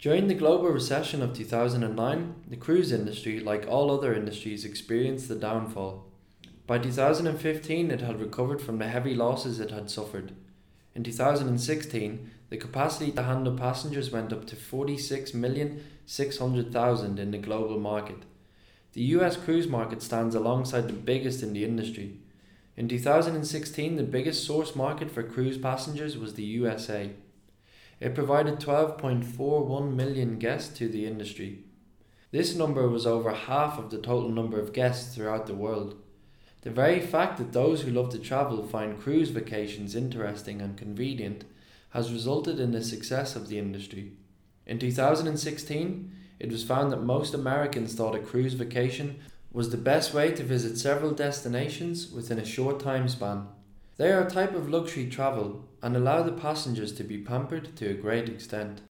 During the global recession of 2009, the cruise industry, like all other industries, experienced the downfall. By 2015, it had recovered from the heavy losses it had suffered. In 2016, the capacity to handle passengers went up to 46,600,000 in the global market. The US cruise market stands alongside the biggest in the industry. In 2016, the biggest source market for cruise passengers was the USA. It provided 12.41 million guests to the industry. This number was over half of the total number of guests throughout the world. The very fact that those who love to travel find cruise vacations interesting and convenient has resulted in the success of the industry. In 2016, it was found that most Americans thought a cruise vacation was the best way to visit several destinations within a short time span. They are a type of luxury travel and allow the passengers to be pampered to a great extent.